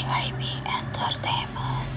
FYB Entertainment.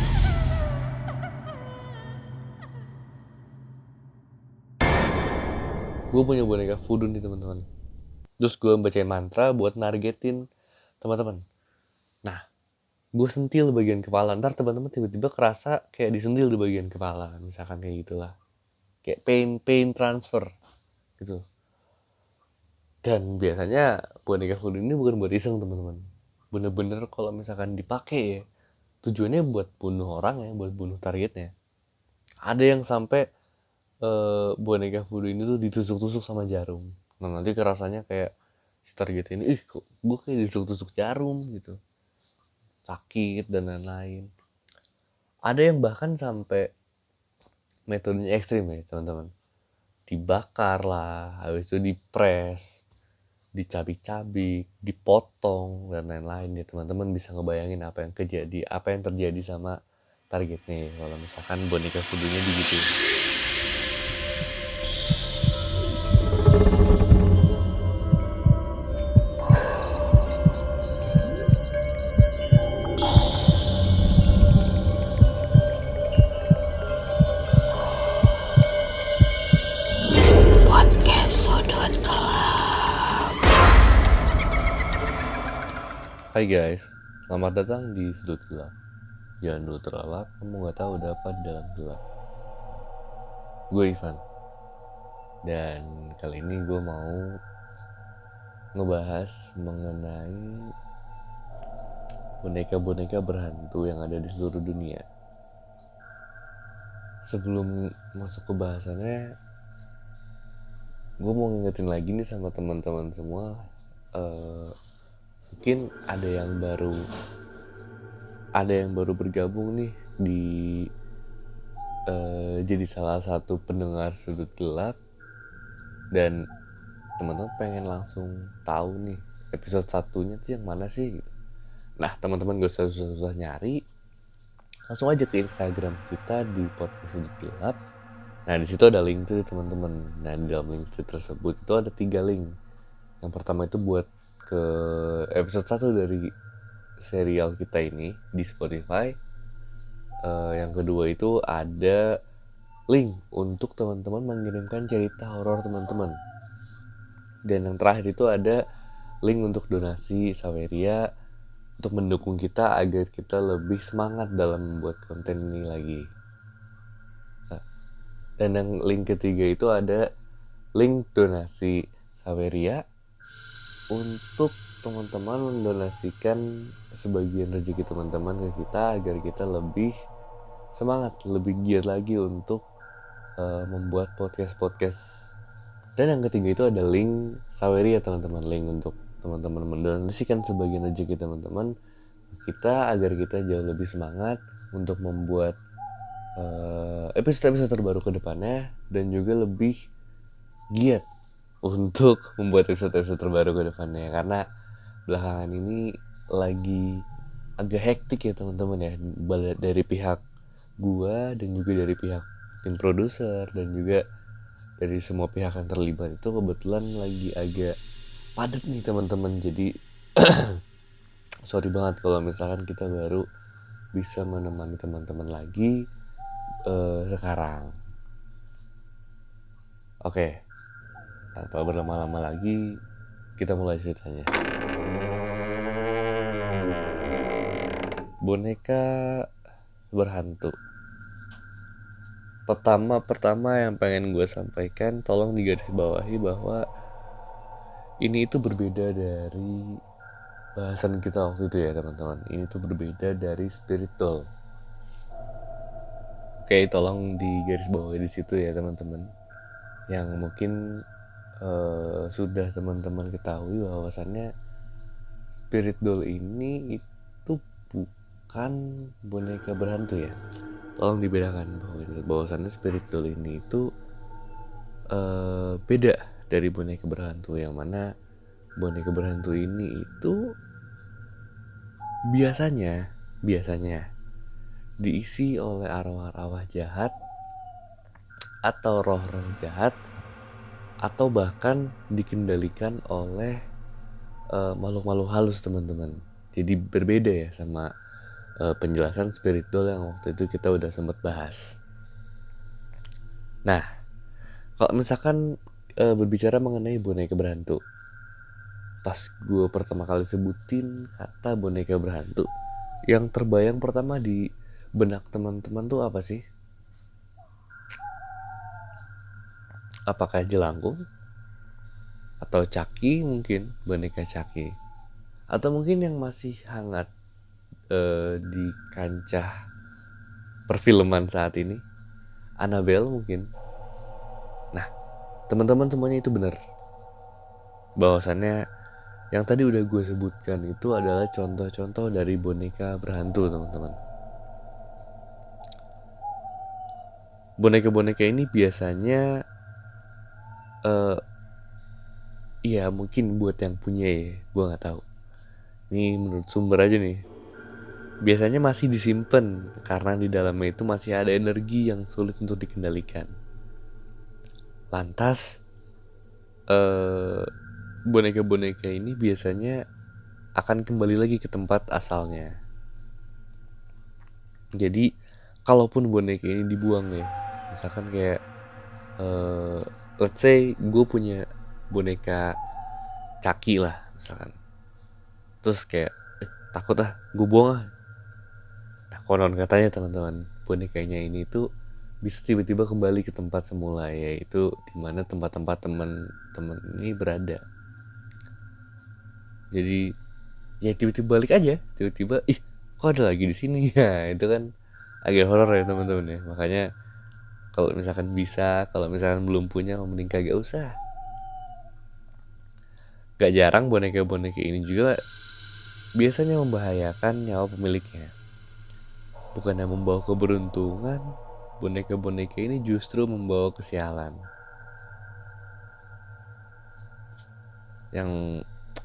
Gue punya boneka voodoo nih teman-teman. Terus gue bacain mantra buat nargetin teman-teman. Nah, gue sentil bagian kepala. Ntar teman-teman tiba-tiba kerasa kayak disentil di bagian kepala, misalkan kayak gitulah. Kayak pain transfer gitu. Dan biasanya boneka voodoo ini bukan buat iseng teman-teman. Bener-bener kalau misalkan dipakai ya, tujuannya buat bunuh orang ya, buat bunuh targetnya. Ada yang sampai boneka voodoo ini tuh ditusuk-tusuk sama jarum. Nah nanti kerasanya kayak si target ini, kok gue kayak ditusuk-tusuk jarum gitu, sakit dan lain-lain. Ada yang bahkan sampai metodenya ekstrim ya teman-teman, dibakar lah, habis itu dipres, dicabik-cabik, dipotong dan lain-lain ya teman-teman. Bisa ngebayangin apa yang terjadi sama targetnya kalau misalkan boneka voodoo-nya begitu. Podcast Sudut Gelap. Hai guys, selamat datang di Sudut Gelap. Jangan dulu terlelap, kamu gak tahu ada apa di dalam gelap. Gue Ivan. Dan kali ini gue mau ngebahas mengenai boneka-boneka berhantu yang ada di seluruh dunia. Sebelum masuk ke bahasannya, gue mau ngingetin lagi nih sama teman-teman semua. Mungkin ada yang baru bergabung nih di jadi salah satu pendengar Sudut Gelap, dan teman-teman pengen langsung tahu nih episode satunya tuh yang mana sih gitu. Nah teman-teman gak usah susah-susah nyari, langsung aja ke Instagram kita di podcast Sudut Gelap. Nah di situ ada link tuh teman-teman. Nah di dalam link tersebut itu ada 3 link. Yang pertama itu buat ke episode 1 dari serial kita ini di Spotify. Yang kedua itu ada link untuk teman-teman mengirimkan cerita horor teman-teman. Dan yang terakhir itu ada link untuk donasi Saweria untuk mendukung kita agar kita lebih semangat dalam membuat konten ini lagi. Dan yang link ketiga itu ada link donasi Saweria untuk teman-teman mendonasikan sebagian rezeki teman-teman ke kita agar kita lebih semangat, lebih giat lagi untuk membuat podcast. Dan yang ketiga itu ada link Saweria teman-teman, link untuk teman-teman mendonasikan sebagian rezeki teman-teman kita agar kita jauh lebih semangat untuk membuat episode-episode terbaru ke depannya, dan juga lebih giat untuk membuat episode-episode terbaru ke depannya. Karena belakangan ini lagi agak hektik ya teman-teman ya, dari pihak gua dan juga dari pihak tim produser dan juga dari semua pihak yang terlibat. Itu kebetulan lagi agak padat nih teman-teman. Jadi sorry banget kalau misalkan kita baru bisa menemani teman-teman lagi sekarang. Oke, tanpa berlama-lama lagi kita mulai ceritanya. Boneka berhantu. Pertama yang pengen gue sampaikan, tolong digarisbawahi bahwa ini itu berbeda dari bahasan kita waktu itu ya teman-teman. Ini tuh berbeda dari spirit doll. Oke, tolong digarisbawahi di situ ya teman-teman. Yang mungkin sudah teman-teman ketahui bahwasannya spirit doll ini itu bukan boneka berhantu ya. Tolong dibedakan bahwasannya spirit doll ini itu beda dari boneka berhantu, yang mana boneka berhantu ini itu biasanya diisi oleh arwah-arwah jahat atau roh-roh jahat, atau bahkan dikendalikan oleh makhluk-makhluk halus teman-teman. Jadi berbeda ya sama penjelasan spirit doll yang waktu itu kita udah sempat bahas. Nah, kalau misalkan berbicara mengenai boneka berhantu, pas gue pertama kali sebutin kata boneka berhantu, yang terbayang pertama di benak teman-teman tuh apa sih? Apakah jelangkung? Atau caki mungkin, boneka caki? Atau mungkin yang masih hangat di kancah perfilman saat ini, Annabelle mungkin. Nah, teman-teman semuanya itu benar. Bahwasannya yang tadi udah gue sebutkan itu adalah contoh-contoh dari boneka berhantu, teman-teman. Boneka-boneka ini biasanya iya mungkin buat yang punya ya, gue nggak tahu. Ini menurut sumber aja nih. Biasanya masih disimpan karena di dalamnya itu masih ada energi yang sulit untuk dikendalikan. Lantas boneka-boneka ini biasanya akan kembali lagi ke tempat asalnya. Jadi kalaupun boneka ini dibuang ya, misalkan kayak let's say gue punya boneka caki lah misalkan, terus kayak takut gue buang ah. Nah konon katanya teman-teman, bonekanya ini tuh bisa tiba-tiba kembali ke tempat semula, yaitu dimana tempat-tempat teman-teman ini berada. Jadi ya tiba-tiba balik aja, tiba-tiba kok ada lagi di sini ya. Itu kan agak horor ya teman-teman ya. Makanya kalau misalkan bisa, kalau misalkan belum punya, mending kagak usah. Gak jarang boneka-boneka ini juga biasanya membahayakan nyawa pemiliknya. Bukannya membawa keberuntungan, boneka-boneka ini justru membawa kesialan. Yang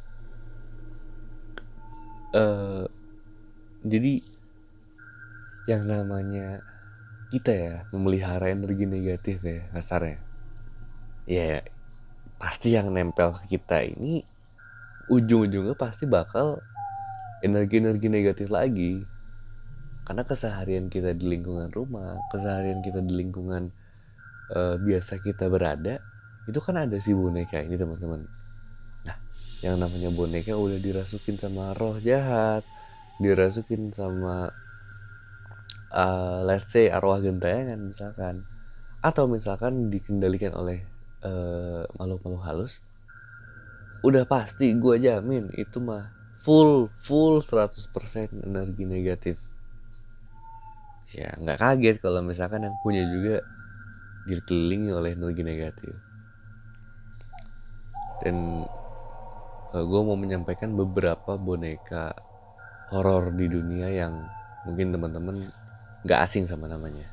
jadi yang namanya kita ya memelihara energi negatif ya kasarnya, ya pasti yang nempel ke kita ini ujung-ujungnya pasti bakal energi-energi negatif lagi. Karena keseharian kita di lingkungan rumah, keseharian kita di lingkungan biasa kita berada, itu kan ada si boneka ini teman-teman. Nah, yang namanya boneka udah dirasukin sama roh jahat, dirasukin sama let's say arwah gentayangan misalkan, atau misalkan dikendalikan oleh makhluk-makhluk halus, udah pasti gue jamin itu mah full 100% energi negatif. Ya nggak kaget kalau misalkan yang punya juga dikelilingi oleh energi negatif. Dan gue mau menyampaikan beberapa boneka horor di dunia yang mungkin teman-teman nggak asing sama namanya.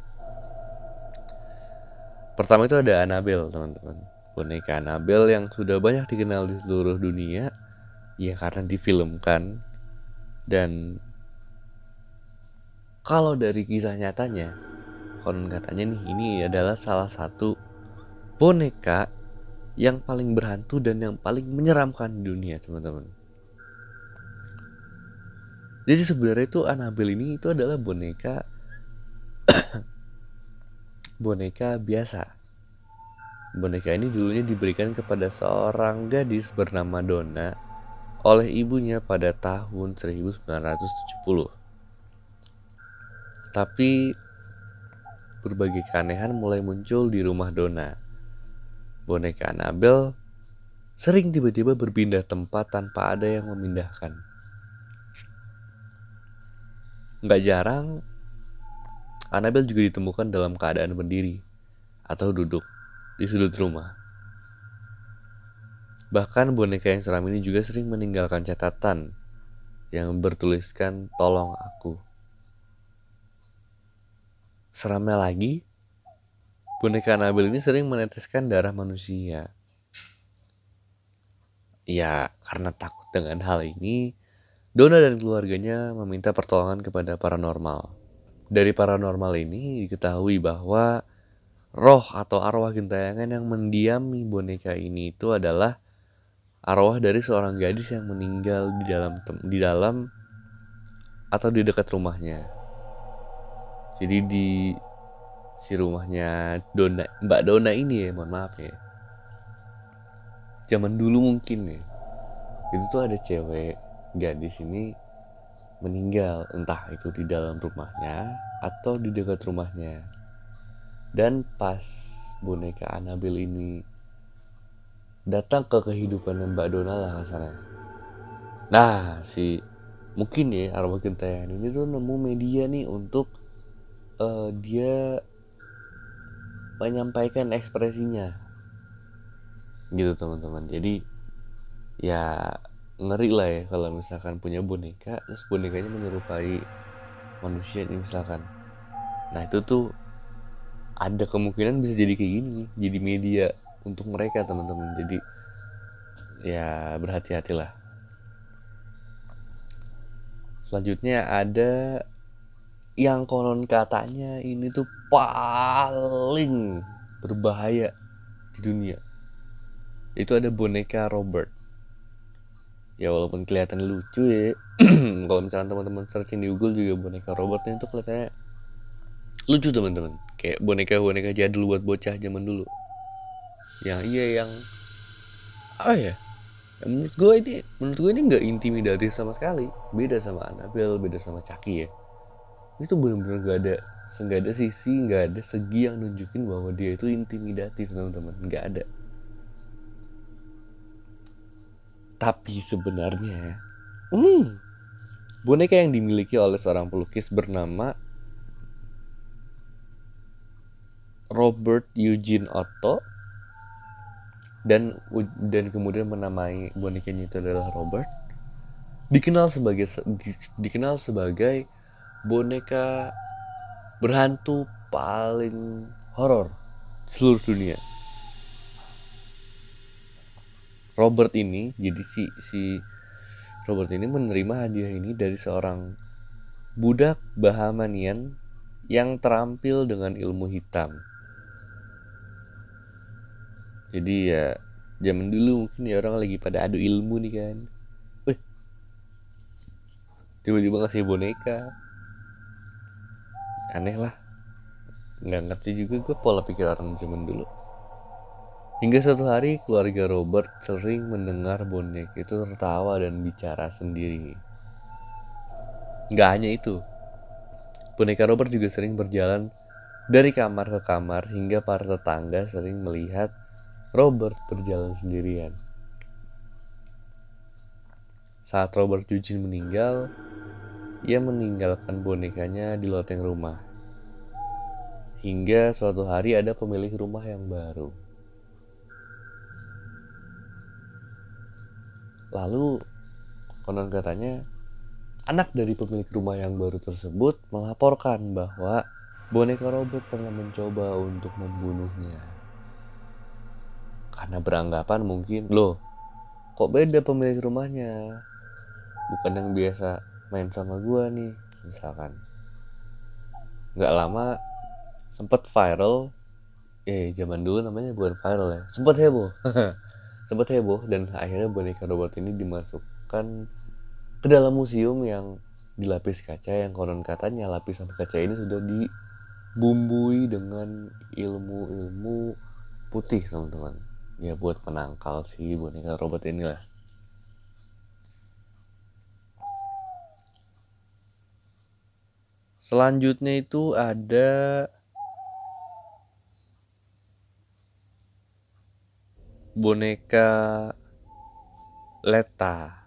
Pertama itu ada Annabelle teman-teman. Boneka Annabelle yang sudah banyak dikenal di seluruh dunia, ya karena difilmkan. Dan kalau dari kisah nyatanya, konon katanya nih, ini adalah salah satu boneka yang paling berhantu dan yang paling menyeramkan di dunia teman-teman. Jadi sebenarnya itu Annabelle ini itu adalah boneka biasa. Boneka ini dulunya diberikan kepada seorang gadis bernama Donna oleh ibunya pada tahun 1970. Tapi berbagai keanehan mulai muncul di rumah Donna. Boneka Annabelle sering tiba-tiba berpindah tempat tanpa ada yang memindahkan. Nggak jarang Annabelle juga ditemukan dalam keadaan berdiri atau duduk di sudut rumah. Bahkan boneka yang seram ini juga sering meninggalkan catatan yang bertuliskan "Tolong aku". Seramnya lagi, boneka Annabelle ini sering meneteskan darah manusia. Ya, karena takut dengan hal ini, Donna dan keluarganya meminta pertolongan kepada paranormal. Dari paranormal ini diketahui bahwa roh atau arwah gentayangan yang mendiami boneka ini itu adalah arwah dari seorang gadis yang meninggal di dalam atau di dekat rumahnya. Jadi di si rumahnya Mbak Dona ini ya, mohon maaf ya, zaman dulu mungkin ya, itu tuh ada cewek gadis ini meninggal, entah itu di dalam rumahnya atau di dekat rumahnya. Dan pas boneka Annabelle ini datang ke kehidupan Mbak Dona lah kasarnya. Nah, mungkin ya arwah gentayangan ini tuh nemu media nih untuk dia menyampaikan ekspresinya gitu teman-teman. Jadi ya ngeri lah ya kalau misalkan punya boneka terus bonekanya menyerupai manusia nih misalkan. Nah itu tuh ada kemungkinan bisa jadi kayak gini, jadi media untuk mereka teman-teman. Jadi ya berhati-hatilah. Selanjutnya ada yang konon katanya ini tuh paling berbahaya di dunia. Itu ada boneka Robert. Ya walaupun kelihatan lucu ya, kalau misalkan teman-teman searching di Google juga boneka Robert itu kelihatannya lucu teman-teman. Kayak boneka-boneka jadul buat bocah zaman dulu. Yang apa ya? Menurut gue ini nggak intimidatif sama sekali. Beda sama Annabelle, beda sama Chucky ya. Ini tuh benar-benar nggak ada sisi, nggak ada segi yang nunjukin bahwa dia itu intimidatif teman-teman. Nggak ada. Tapi sebenarnya boneka yang dimiliki oleh seorang pelukis bernama Robert Eugene Otto dan kemudian menamai bonekanya itu adalah Robert, dikenal sebagai boneka berhantu paling horor seluruh dunia. Robert ini, jadi si Robert ini menerima hadiah ini dari seorang budak Bahamian yang terampil dengan ilmu hitam. Jadi ya zaman dulu mungkin ya orang lagi pada adu ilmu nih kan. Wih, tiba-tiba ngasih boneka. Aneh lah. Nggak ngerti juga gue pola pikir orang zaman dulu. Hingga suatu hari keluarga Robert sering mendengar boneka itu tertawa dan bicara sendiri. Nggak hanya itu, boneka Robert juga sering berjalan dari kamar ke kamar hingga para tetangga sering melihat Robert berjalan sendirian. Saat Robert Eugene meninggal, ia meninggalkan bonekanya di loteng rumah. Hingga suatu hari ada pemilik rumah yang baru. Lalu konon katanya anak dari pemilik rumah yang baru tersebut melaporkan bahwa boneka Robert pernah mencoba untuk membunuhnya. Karena beranggapan mungkin, loh kok beda pemilik rumahnya, bukan yang biasa main sama gua nih misalkan. Gak lama sempat viral, zaman dulu namanya bukan viral ya, sempat heboh dan akhirnya boneka Robert ini dimasukkan ke dalam museum yang dilapis kaca, yang konon katanya lapisan kaca ini sudah dibumbui dengan ilmu putih teman-teman, ya buat menangkal si boneka Robert inilah. Selanjutnya itu ada boneka Leta.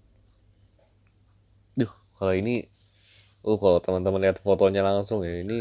Kalau ini kalau teman-teman lihat fotonya langsung ya, ini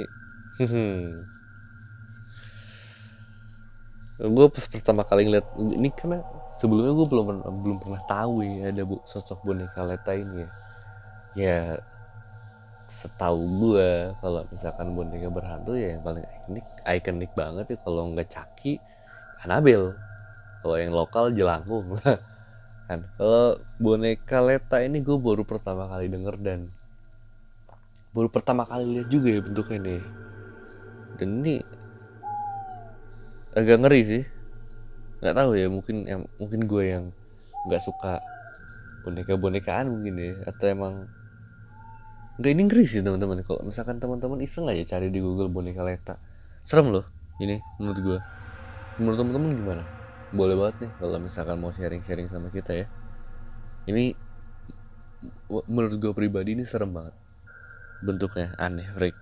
gue pas pertama kali ngeliat ini, karena sebelumnya gue belum pernah tahu ya ada sosok boneka Leta ini ya. Ya setahu gue kalau misalkan boneka berhantu ya yang paling ikonik banget ya kalau nggak Chucky, Annabelle. Kalau yang lokal Jelangkung kan. Kalau boneka Leta ini gue baru pertama kali denger dan baru pertama kali lihat juga ya bentuknya nih. Dan ini agak ngeri sih. Nggak tahu ya, mungkin gue yang nggak suka boneka-bonekaan mungkin ya, atau emang nggak, ini ngeri sih teman-teman. Kalau misalkan teman-teman iseng aja cari di Google boneka Leta, serem loh ini menurut gue. Menurut teman-teman gimana? Boleh banget nih kalau misalkan mau sharing-sharing sama kita ya. Ini menurut gue pribadi ini serem banget, bentuknya aneh, freak,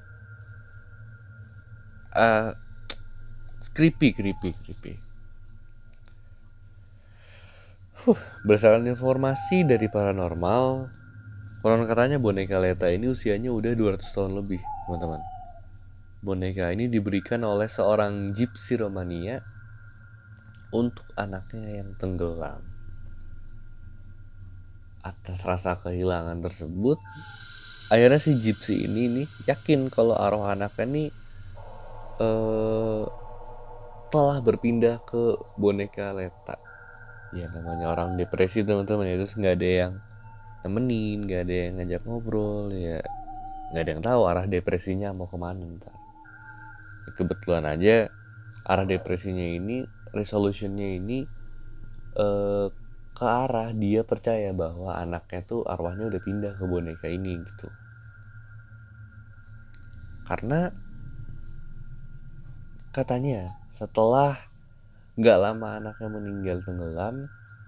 creepy. Berdasarkan informasi dari paranormal, konon katanya boneka Leta ini usianya udah 200 tahun lebih, teman-teman. Boneka ini diberikan oleh seorang gypsy Romania untuk anaknya yang tenggelam. Atas rasa kehilangan tersebut, akhirnya si gypsy ini nih yakin kalau arwah anaknya nih telah berpindah ke boneka Leta. Ya namanya orang depresi teman-teman ya, terus nggak ada yang nemenin, nggak ada yang ngajak ngobrol ya, nggak ada yang tahu arah depresinya mau kemana ntar. Kebetulan aja arah depresinya ini, resolutionnya ini ke arah dia percaya bahwa anaknya tuh arwahnya udah pindah ke boneka ini gitu. Karena katanya setelah nggak lama anaknya meninggal tenggelam,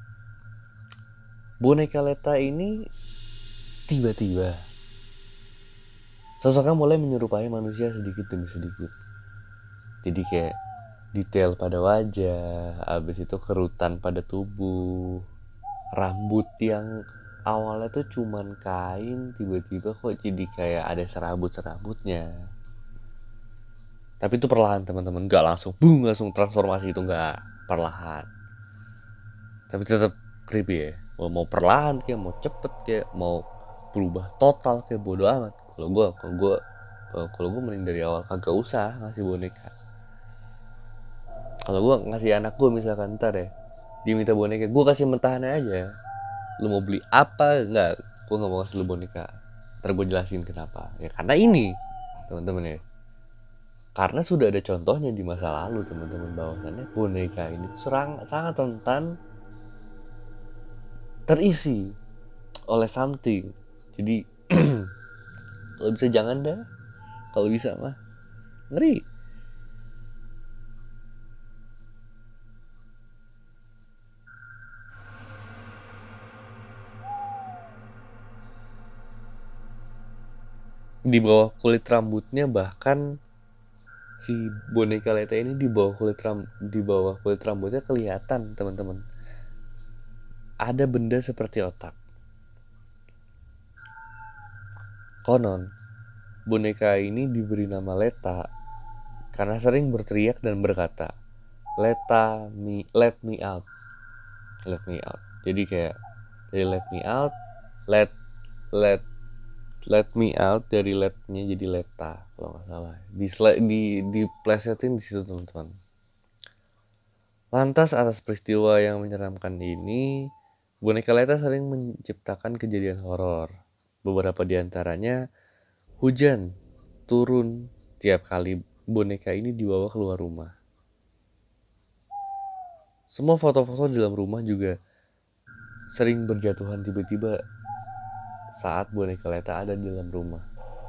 boneka Leta ini tiba-tiba sosoknya mulai menyerupai manusia sedikit demi sedikit. Jadi kayak detail pada wajah, abis itu kerutan pada tubuh, rambut yang awalnya tuh cuman kain, tiba-tiba kok jadi kayak ada serabut-serabutnya. Tapi itu perlahan teman-teman, nggak langsung boom, langsung transformasi, itu nggak, perlahan. Tapi tetap creepy ya. Mau perlahan kayak, mau cepet kayak, mau berubah total kayak, bodo amat. Kalau gue mending dari awal kagak usah ngasih boneka. Kalau gue ngasih anak gue misalkan ntar ya, dia minta boneka, gue kasih mentahannya aja. Lu mau beli apa? Enggak, gue nggak mau kasih lu boneka. Ntar gue jelasin kenapa. Ya karena ini teman-teman ya, karena sudah ada contohnya di masa lalu teman-teman, bahwasannya boneka ini sangat rentan terisi oleh something. Jadi kalau bisa jangan dah, kalau bisa mah ngeri. Di bawah kulit rambutnya, bahkan si boneka Leta ini di bawah kulit rambutnya kelihatan teman-teman, ada benda seperti otak. Konon boneka ini diberi nama Leta karena sering berteriak dan berkata, let me out. Jadi kayak dari let me out, let me out, dari letnya jadi Leta kalau nggak salah. Di plesetin di situ teman-teman. Lantas atas peristiwa yang menyeramkan ini, boneka Leta sering menciptakan kejadian horor. Beberapa di antaranya hujan turun tiap kali boneka ini dibawa keluar rumah. Semua foto-foto di dalam rumah juga sering berjatuhan tiba-tiba saat boneka Leta ada di dalam rumah.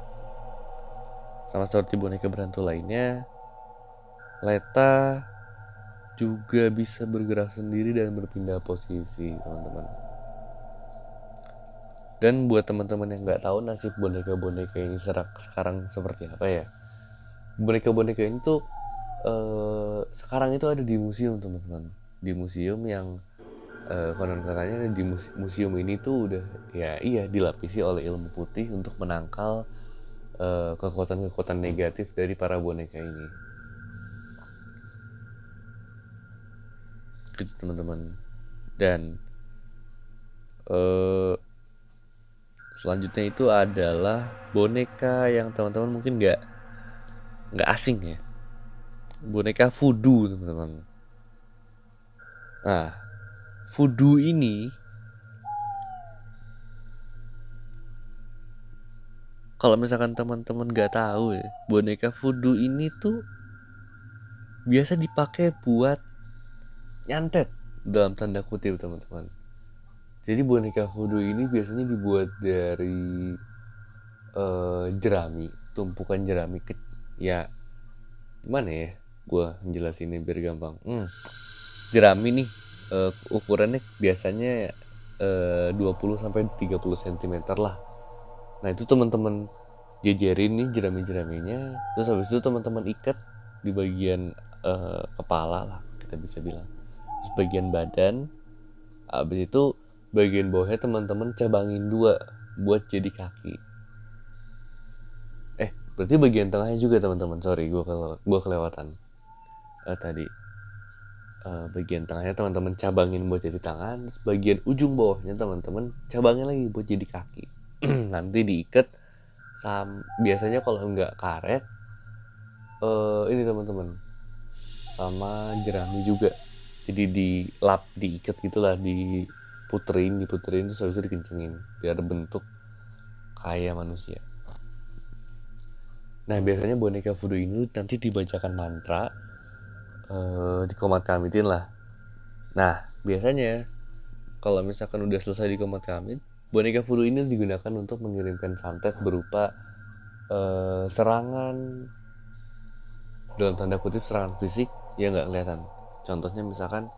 Sama seperti boneka berhantu lainnya, Leta juga bisa bergerak sendiri dan berpindah posisi, teman-teman. Dan buat teman-teman yang nggak tahu nasib boneka-boneka ini sekarang seperti apa ya, boneka-boneka ini tuh sekarang itu ada di museum teman-teman, di museum yang konon katanya di museum ini tuh udah dilapisi oleh ilmu putih untuk menangkal kekuatan-kekuatan negatif dari para boneka ini. Gitu teman-teman. Dan selanjutnya itu adalah boneka yang teman-teman mungkin nggak asing ya, boneka voodoo teman-teman. Nah, voodoo ini kalau misalkan teman-teman nggak tahu ya, boneka voodoo ini tuh biasa dipakai buat nyantet dalam tanda kutip teman-teman. Jadi boneka voodoo ini biasanya dibuat dari jerami, tumpukan jerami ya gimana ya gue jelasinnya biar gampang. Jerami nih ukurannya biasanya 20 sampai 30 cm lah. Nah itu teman-teman jejerin nih jerami-jeraminya, terus habis itu teman-teman ikat di bagian kepala lah kita bisa bilang, terus bagian badan. Habis itu bagian bawahnya teman-teman cabangin dua buat jadi kaki. Berarti bagian tengahnya juga teman-teman, sorry gue kelewatan tadi. Bagian tengahnya teman-teman cabangin buat jadi tangan, terus bagian ujung bawahnya teman-teman cabangin lagi buat jadi kaki. Nanti diikat biasanya kalau nggak karet ini teman-teman sama jerami juga, jadi diikat gitulah, diputerin terus habis itu dikencengin biar bentuk kayak manusia. Nah biasanya boneka voodoo ini nanti dibacakan mantra, dikomat kamitin lah. Nah biasanya kalau misalkan udah selesai dikomat kamit, boneka voodoo ini digunakan untuk mengirimkan santet berupa serangan, dalam tanda kutip serangan fisik ya nggak kelihatan. Contohnya misalkan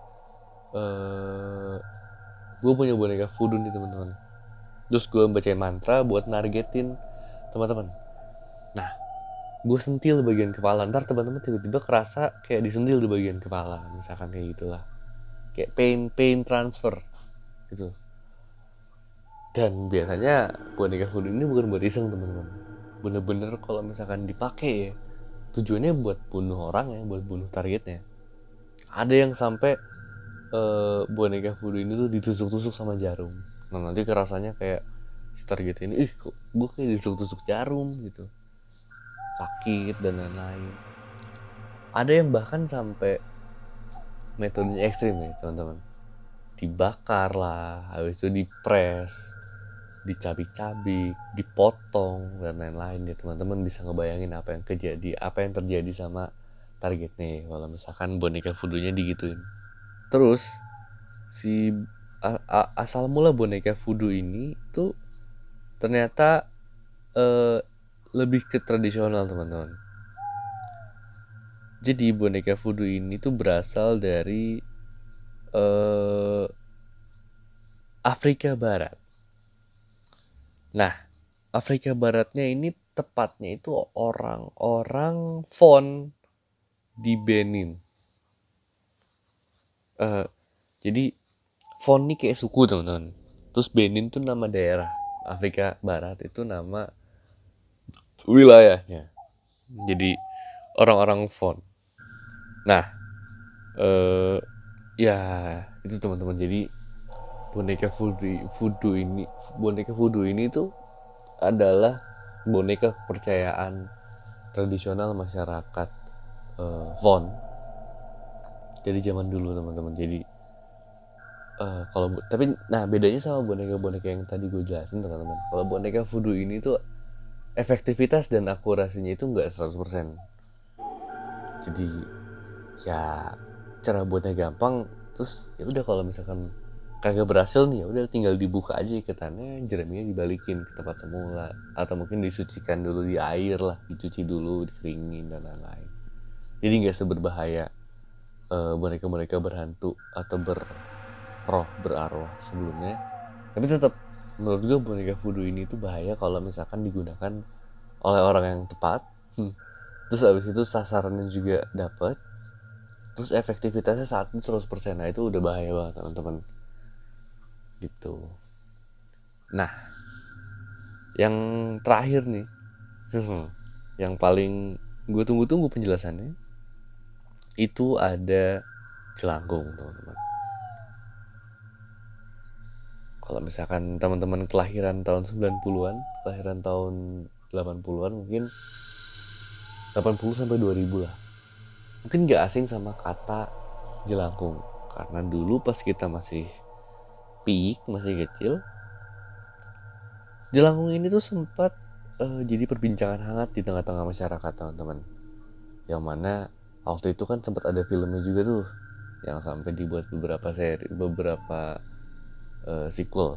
gue punya boneka voodoo nih teman-teman, terus gue bacain mantra buat nargetin teman-teman. Nah gue sentil bagian kepala, ntar teman-teman tiba-tiba kerasa kayak disentil di bagian kepala, misalkan kayak gitulah, kayak pain transfer gitu. Dan biasanya boneka voodoo ini bukan buat iseng teman-teman, bener-bener kalau misalkan dipakai ya tujuannya buat bunuh orang ya, buat bunuh targetnya. Ada yang sampai boneka voodoo ini tuh ditusuk-tusuk sama jarum. Nah nanti kerasanya kayak si target ini, kok gue kayak ditusuk-tusuk jarum gitu, sakit dan lain-lain. Ada yang bahkan sampai metodenya ekstrim ya teman-teman, dibakar lah, habis itu dipres, dicabik-cabik, dipotong dan lain-lain ya. Teman-teman bisa ngebayangin apa yang terjadi sama targetnya kalau misalkan boneka voodoo-nya digituin. Terus si asal mula boneka voodoo ini tuh ternyata lebih ke tradisional teman-teman. Jadi boneka voodoo ini tuh berasal dari Afrika Barat. Nah, Afrika Baratnya ini tepatnya itu orang-orang Fon di Benin. Jadi Fon ini kayak suku teman-teman. Terus Benin tuh nama daerah. Afrika Barat itu nama wilayahnya. Jadi orang-orang Fon. Nah, ya itu teman-teman. Jadi boneka voodoo ini tuh adalah boneka kepercayaan tradisional masyarakat Fon dari zaman dulu teman-teman. Jadi nah bedanya sama boneka-boneka yang tadi gue jelasin teman-teman, kalau boneka voodoo ini tuh efektivitas dan akurasinya itu nggak 100%. Jadi ya cara buatnya gampang, terus ya udah kalau misalkan kagak berhasil nih ya udah tinggal dibuka aja ikatannya, jeraminya dibalikin ke tempat semula, atau mungkin disucikan dulu di air lah, dicuci dulu, dikeringin dan lain-lain. Jadi nggak seberbahaya boneka-boneka berhantu atau berarwah sebelumnya. Tapi tetap menurut gue boneka voodoo ini tuh bahaya kalau misalkan digunakan oleh orang yang tepat. Terus abis itu sasarannya juga dapat, terus efektivitasnya saat ini 100%. Nah itu udah bahaya banget teman-teman gitu. Nah yang terakhir nih yang paling gue tunggu-tunggu penjelasannya, itu ada jelangkung teman-teman. Kalau misalkan teman-teman kelahiran tahun 90-an, kelahiran tahun 80-an, mungkin 80 sampai 2000 lah, mungkin gak asing sama kata jelangkung. Karena dulu pas kita masih masih kecil, jelangkung ini tuh sempat jadi perbincangan hangat di tengah-tengah masyarakat teman-teman. Yang mana waktu itu kan sempat ada filmnya juga tuh, yang sampai dibuat beberapa sequel.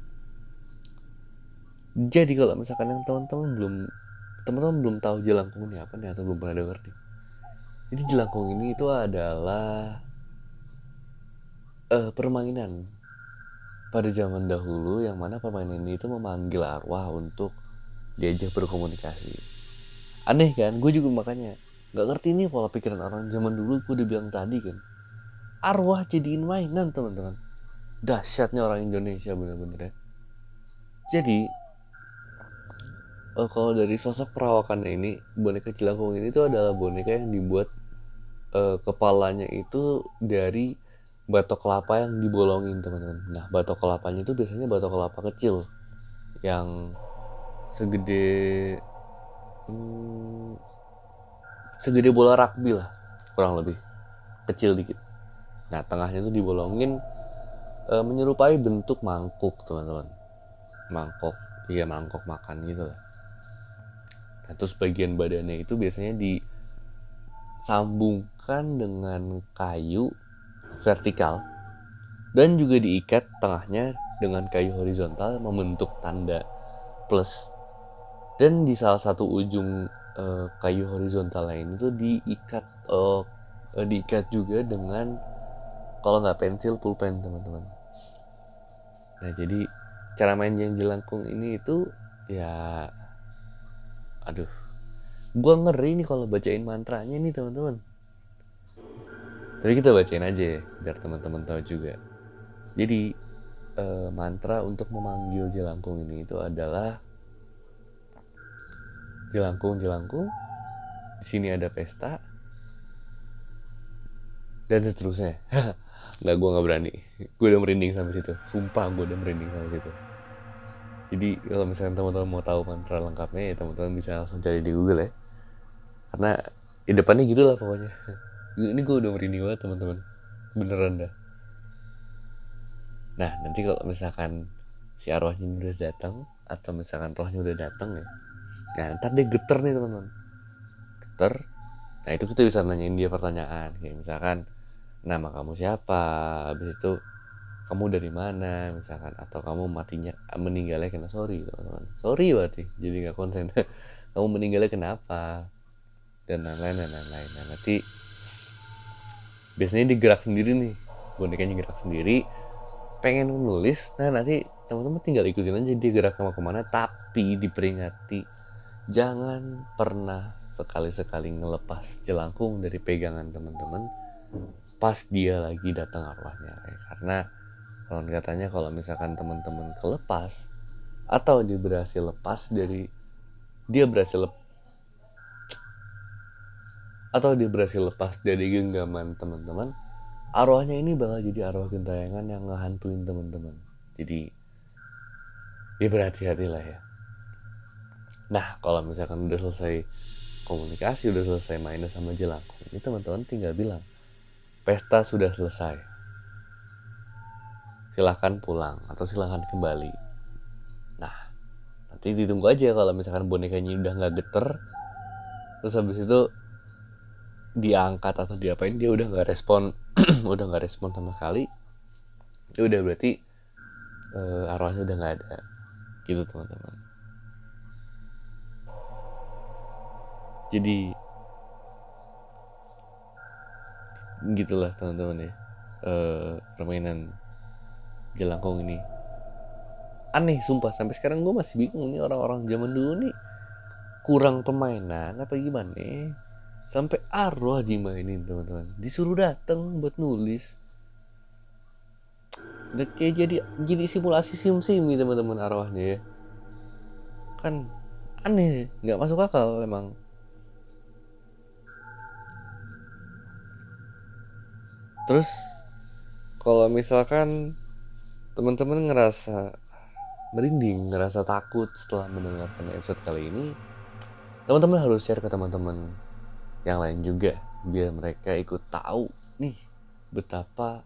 Jadi kalau misalkan yang teman-teman belum tahu jelangkung ini apa nih, atau belum pernah dengar nih. Jadi jelangkung ini itu adalah permainan pada zaman dahulu, yang mana permainan ini itu memanggil arwah untuk diajak berkomunikasi. Aneh kan? Gue juga makanya nggak ngerti nih pola pikiran orang zaman dulu. Gue udah bilang tadi kan, arwah jadiin mainan teman-teman. Dahsyatnya orang Indonesia bener-bener ya. Jadi kalau dari sosok perawakannya ini, boneka jelangkung ini tuh adalah boneka yang dibuat kepalanya itu dari batok kelapa yang dibolongin teman-teman. Nah, batok kelapanya itu biasanya batok kelapa kecil yang segede segede bola rugby lah, kurang lebih kecil dikit. Nah, tengahnya itu dibolongin menyerupai bentuk mangkuk teman-teman. Mangkok makan gitu lah. Nah, terus bagian badannya itu biasanya disambungkan dengan kayu vertikal dan juga diikat tengahnya dengan kayu horizontal membentuk tanda plus. Dan di salah satu ujung kayu horizontal lain itu diikat juga dengan, kalau nggak pensil, pulpen teman-teman. Nah, jadi cara main yang jelangkung ini itu ya, aduh, gua ngeri nih kalau bacain mantranya nih teman-teman. Tapi kita bacain aja ya, biar teman-teman tahu juga. Jadi mantra untuk memanggil jelangkung ini itu adalah, jelangkung, di sini ada pesta, dan seterusnya. Nggak, gue nggak berani. Gue udah merinding sampai situ. Sumpah gue udah merinding sampai situ. Jadi kalau misalnya teman-teman mau tahu mantra lengkapnya ya teman-teman bisa langsung cari di Google ya. Karena di depannya gitu lah pokoknya. Ini gue udah merinding banget teman-teman. Beneran dah. Nah, nanti kalau misalkan si arwahnya udah datang, atau misalkan rohnya udah datang ya, nah ntar dia geter nih teman-teman. Geter. Nah, itu kita bisa nanyain dia pertanyaan kayak misalkan, nama kamu siapa, habis itu kamu dari mana misalkan, atau kamu meninggalnya kena teman-teman, sorry berarti jadi nggak konsen. Kamu meninggalnya kenapa, dan lain-lain. Nah, nanti biasanya digerak sendiri nih, bonekanya gerak sendiri, pengen nulis. Nah, nanti teman-teman tinggal ikutin aja dia gerak kemana, tapi diperingati jangan pernah sekali-sekali ngelepas jelangkung dari pegangan teman-teman pas dia lagi datang arwahnya ya. Karena konon katanya kalau misalkan teman-teman kelepas, atau dia berhasil lepas dari genggaman teman-teman, arwahnya ini bakal jadi arwah gentayangan yang ngehantuin teman-teman. Jadi ya berhati-hatilah ya. Nah, kalau misalkan udah selesai komunikasi, udah selesai mainnya sama jelangkung, ini teman-teman tinggal bilang, pesta sudah selesai, silahkan pulang atau silahkan kembali. Nah, nanti ditunggu aja kalau misalkan bonekanya udah nggak geter, terus habis itu diangkat atau diapain, dia udah nggak respon udah nggak respon sama sekali, ya udah berarti arwahnya udah nggak ada gitu teman-teman. Jadi gitulah teman-teman ya, permainan jelangkung ini aneh sumpah. Sampai sekarang gue masih bingung nih, orang-orang zaman dulu nih kurang permainan apa gimana sampai arwah dimainin teman-teman, disuruh datang buat nulis. Udah kayak jadi simulasi sim nih teman-teman arwahnya ya. Kan aneh, nggak masuk akal emang. Terus kalau misalkan teman-teman ngerasa merinding, ngerasa takut setelah mendengarkan episode kali ini, teman-teman harus share ke teman-teman yang lain juga, biar mereka ikut tahu nih betapa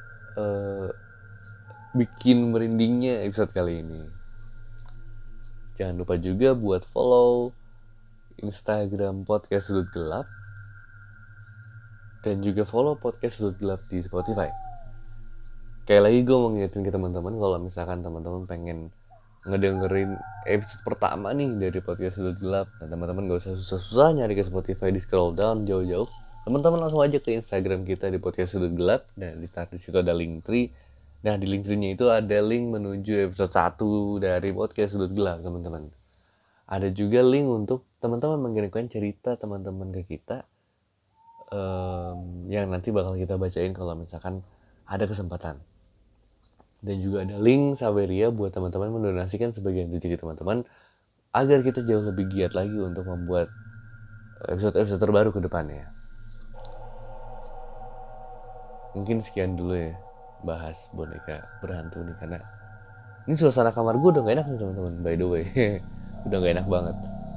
bikin merindingnya episode kali ini. Jangan lupa juga buat follow Instagram Podcast Sudut Gelap, dan juga follow Podcast Sudut Gelap di Spotify. Sekali lagi gue mau ngingetin ke teman-teman kalau misalkan teman-teman pengen ngedengerin episode pertama nih dari podcast Sudut Gelap, dan teman-teman gak usah susah-susah nyari ke Spotify, di scroll down jauh-jauh. Teman-teman langsung aja ke Instagram kita di podcast Sudut Gelap, dan di situ ada link tree. Nah, di link tree-nya itu ada link menuju episode 1 dari podcast Sudut Gelap, teman-teman. Ada juga link untuk teman-teman mengirimkan cerita teman-teman ke kita, yang nanti bakal kita bacain kalau misalkan ada kesempatan. Dan juga ada link Saweria buat teman-teman mendonasikan sebagian rezeki teman-teman agar kita jauh lebih giat lagi untuk membuat episode-episode terbaru ke depannya. Mungkin sekian dulu ya bahas boneka berhantu nih, karena ini suasana kamar gue udah gak enak nih teman-teman, by the way. Udah gak enak banget.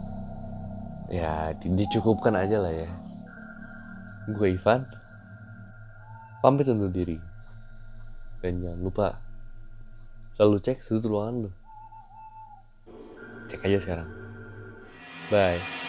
Ya dicukupkan aja lah ya. Gue Ivan, pamit undur diri. Dan jangan lupa selalu cek sudut ruangan lu. Cek aja sekarang. Bye.